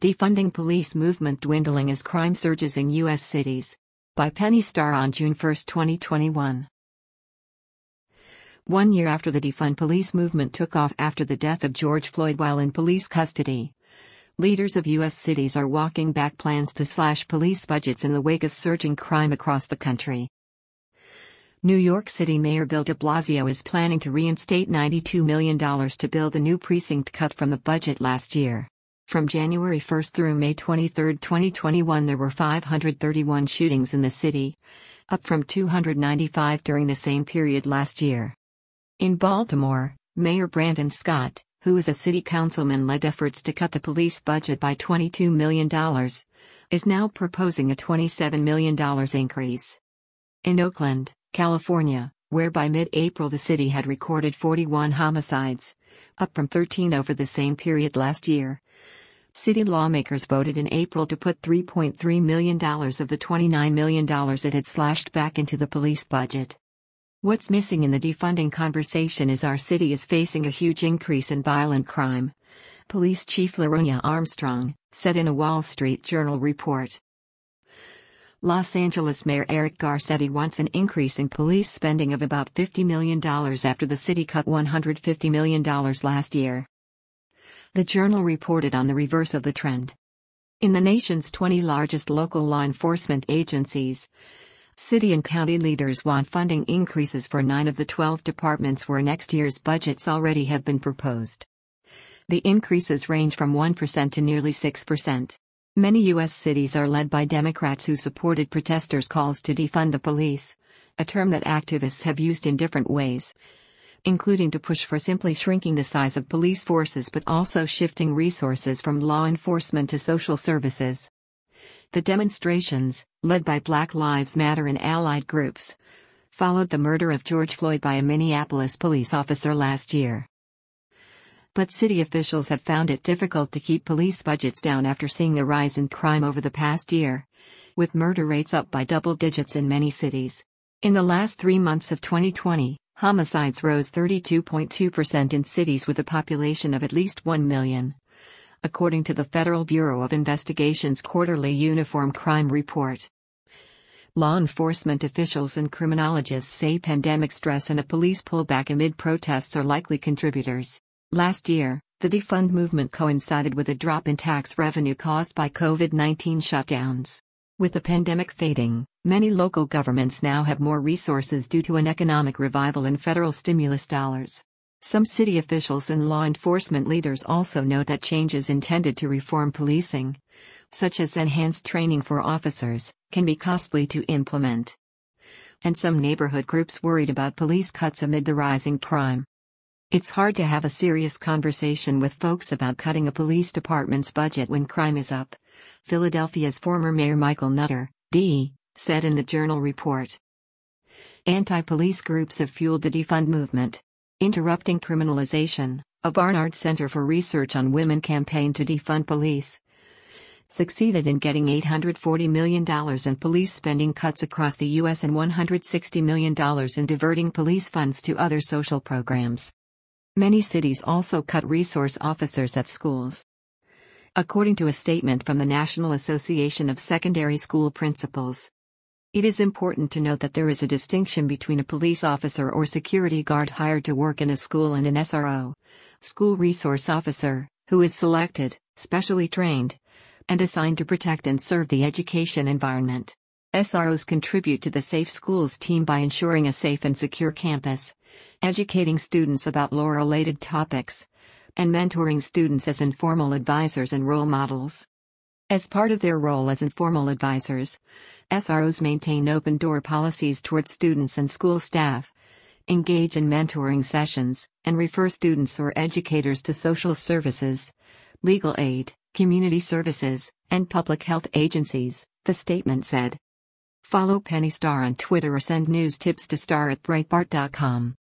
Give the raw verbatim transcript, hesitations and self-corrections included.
Defunding Police Movement Dwindling as Crime Surges in U S Cities. By Penny Starr on June first, twenty twenty-one. One year after the defund police movement took off after the death of George Floyd while in police custody, leaders of U S cities are walking back plans to slash police budgets in the wake of surging crime across the country. New York City Mayor Bill de Blasio is planning to reinstate ninety-two million dollars to build a new precinct cut from the budget last year. From January first through May twenty-third, twenty twenty-one, there were five hundred thirty-one shootings in the city, up from two hundred ninety-five during the same period last year. In Baltimore, Mayor Brandon Scott, who is a city councilman, led efforts to cut the police budget by twenty-two million dollars, is now proposing a twenty-seven million dollars increase. In Oakland, California, where by mid-April the city had recorded forty-one homicides, up from thirteen over the same period last year, city lawmakers voted in April to put three point three million dollars of the twenty-nine million dollars it had slashed back into the police budget. What's missing in the defunding conversation is our city is facing a huge increase in violent crime, Police Chief LaRonya Armstrong said in a Wall Street Journal report. Los Angeles Mayor Eric Garcetti wants an increase in police spending of about fifty million dollars after the city cut one hundred fifty million dollars last year. The Journal reported on the reverse of the trend. In the nation's twenty largest local law enforcement agencies, city and county leaders want funding increases for nine of the twelve departments where next year's budgets already have been proposed. The increases range from one percent to nearly six percent. Many U S cities are led by Democrats who supported protesters' calls to defund the police, a term that activists have used in different ways, including to push for simply shrinking the size of police forces but also shifting resources from law enforcement to social services. The demonstrations, led by Black Lives Matter and allied groups, followed the murder of George Floyd by a Minneapolis police officer last year. But city officials have found it difficult to keep police budgets down after seeing the rise in crime over the past year, with murder rates up by double digits in many cities. In the last three months of twenty twenty, homicides rose thirty-two point two percent in cities with a population of at least one million, according to the Federal Bureau of Investigation's quarterly Uniform Crime Report. Law enforcement officials and criminologists say pandemic stress and a police pullback amid protests are likely contributors. Last year, the defund movement coincided with a drop in tax revenue caused by COVID nineteen shutdowns. With the pandemic fading, many local governments now have more resources due to an economic revival and federal stimulus dollars. Some city officials and law enforcement leaders also note that changes intended to reform policing, such as enhanced training for officers, can be costly to implement. And some neighborhood groups worried about police cuts amid the rising crime. It's hard to have a serious conversation with folks about cutting a police department's budget when crime is up, Philadelphia's former mayor Michael Nutter, D, said in the Journal report. Anti-police groups have fueled the defund movement. Interrupting Criminalization, a Barnard Center for Research on Women campaign to defund police, succeeded in getting eight hundred forty million dollars in police spending cuts across the U S and one hundred sixty million dollars in diverting police funds to other social programs. Many cities also cut resource officers at schools. According to a statement from the National Association of Secondary School Principals, it is important to note that there is a distinction between a police officer or security guard hired to work in a school and an S R O, school resource officer, who is selected, specially trained, and assigned to protect and serve the education environment. S R Os contribute to the Safe Schools team by ensuring a safe and secure campus, educating students about law-related topics, and mentoring students as informal advisors and role models. As part of their role as informal advisors, S R Os maintain open-door policies toward students and school staff, engage in mentoring sessions, and refer students or educators to social services, legal aid, community services, and public health agencies, the statement said. Follow Penny Starr on Twitter or send news tips to star at breitbart dot com.